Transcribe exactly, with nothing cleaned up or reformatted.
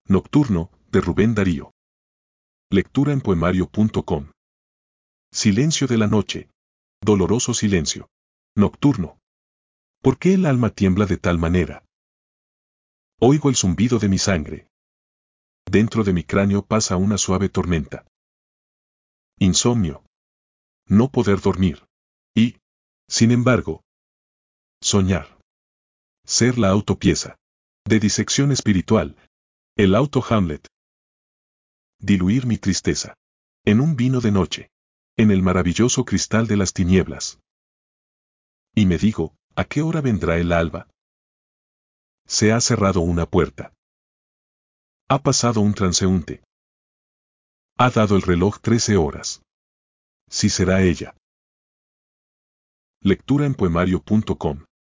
Nocturno, de Rubén Darío. Lectura en poemario punto com. Silencio de la noche. Doloroso silencio. Nocturno. ¿Por qué el alma tiembla de tal manera? Oigo el zumbido de mi sangre. Dentro de mi cráneo pasa una suave tormenta. Insomnio. No poder dormir. Y, sin embargo, soñar. Ser la autopieza. De disección espiritual. El auto Hamlet. Diluir mi tristeza. En un vino de noche. En el maravilloso cristal de las tinieblas. Y me digo, ¿a qué hora vendrá el alba? Se ha cerrado una puerta. Ha pasado un transeúnte. Ha dado el reloj trece horas. Si será ella. Lectura en poemario punto com.